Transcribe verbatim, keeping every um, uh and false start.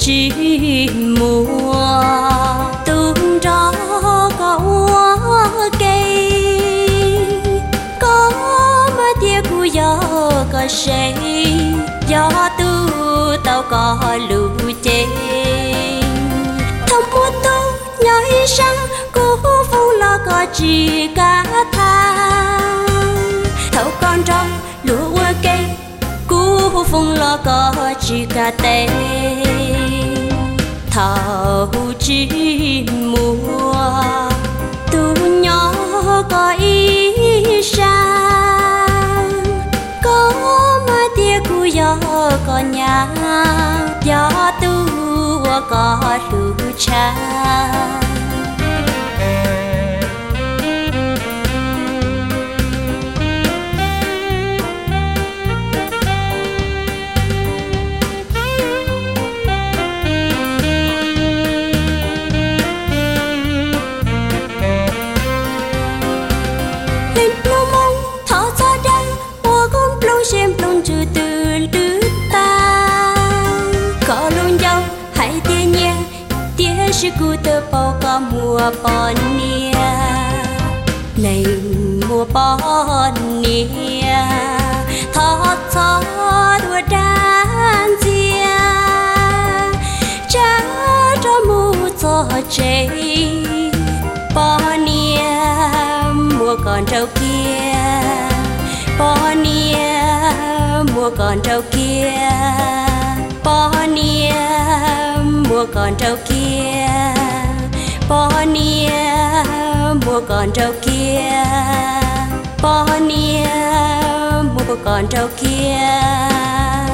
chỉ mùa tung gió có úa cây có mà tia cu gió có say gió tu tao có lũ chê thông mua tu nhói sang cô phong lo có chỉ cả thang thâu con trong lúa cây cú phong lo có chỉ cả tê thâu chỉ mùa tu nhỏ có ý sang có mà tia cu gió có nhà gió tu có lũ cha xem luôn chưa từ đứt ta có luôn dâu hãy tia nhẹ tia sẽ cu tơ bao có mùa bon nia này mùa bon nia thót thót đua đan chia cha cho mùa cho chơi bon nia mùa còn trâu kia bon nia mùa còn trâu kia bon nia mùa còn trâu kia bon nia mùa còn trâu kia bon nia mùa còn trâu kia